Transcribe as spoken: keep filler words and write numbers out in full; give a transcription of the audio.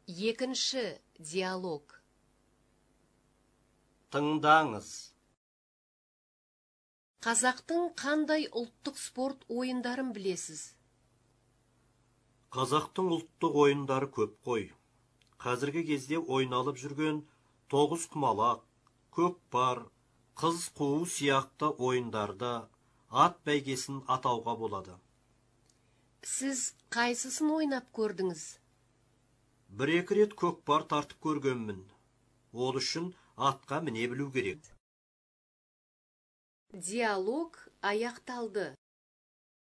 Екінші диалог. Тыңдаңыз. Қазақтың қандай ұлттық спорт ойындарын білесіз? Қазақтың ұлттық ойындары көп қой. Қазіргі кезде ойналып жүрген тоғыз құмалақ, көкпар, қыз қуу сияқты ойындарда ат бәйгесін атауға болады. Сіз қайсысын ойнап көрдіңіз? Бір-екі рет көкпар тартып көргенмін. Ол үшін атқа міне білу керек. Диалог аяқталды.